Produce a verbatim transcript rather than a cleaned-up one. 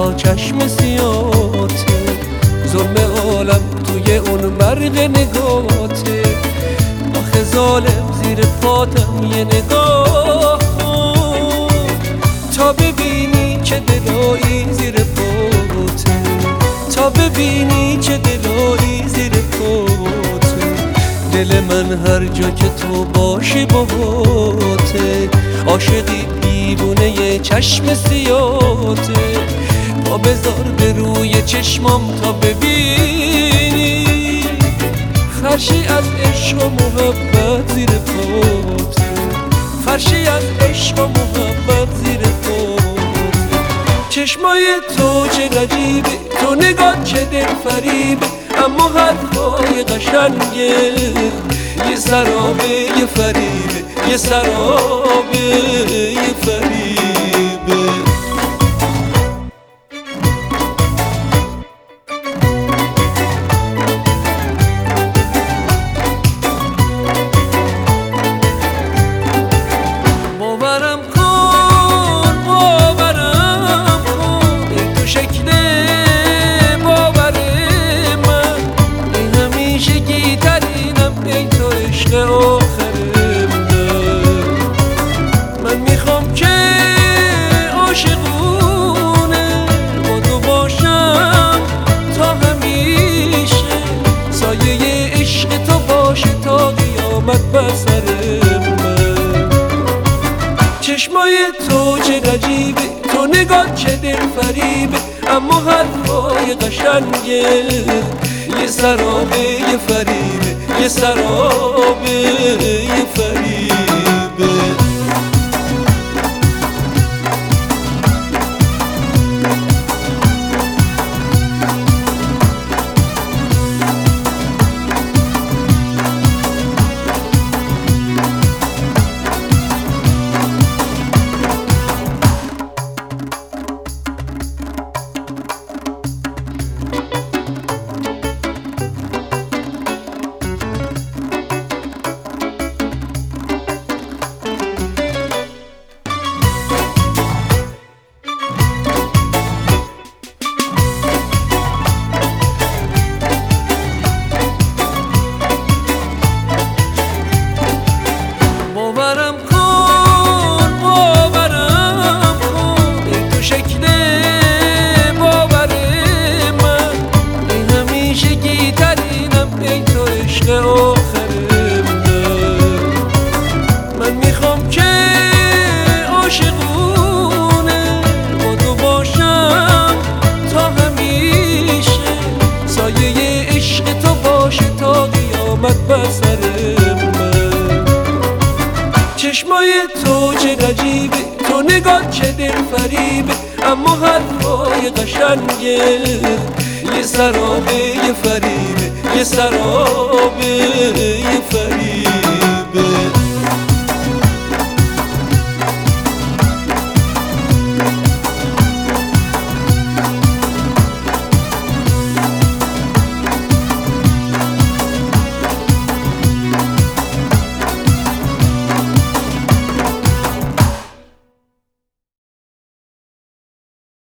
تنها چشم سیاته، ظلم عالم توی اون برق نگاته. آخه ظالم زیر پاتم یه نگاه کن تا ببینی چه دلایی زیر پاته، تا ببینی چه دلایی زیر پاته. دل من هر جا که تو باشی باهاته، عاشقی دیوونه ی چشم سیاته. پا بذار به روی چشمام تا ببینی فرشی از عشق و محبت زیر پاته، فرشی از عشق و محبت زیر پاته. چشمای تو چه عجیبه، تو نگاه چه دل فریبه، اما حرفای قشنگه یه سرابه یه فریبه، یه سرابه یه فریبه. باورم کن باورم کن ای تو شکل باور من، این همیشگی ترینم ای تو عشق آخرم. من میخوام که عاشقونه با تو باشم تا همیشه، سایه عشق تو باشه تا قیامت بر سرم. چشمای تو چه عجیبه، تو نگاه چه دل فریبه، اما حرفای قشنگه یه سرابه یه فریبه، یه سرابه یه فریبه. باورم کن باورم کن ای تو شکل باور من، این همیشگی ترینم ای تو عشق آخرم. من میخوام که عاشقونه با تو باشم تا همیشه، سایه عشق تو باشه تا قیامت بر سرم. چشمای تو چه عجیبه، تو نگاه چه دل فریبه، اما حرفای قشنگه یه سرابه یه فریبه، یه سرابه یه فریبه.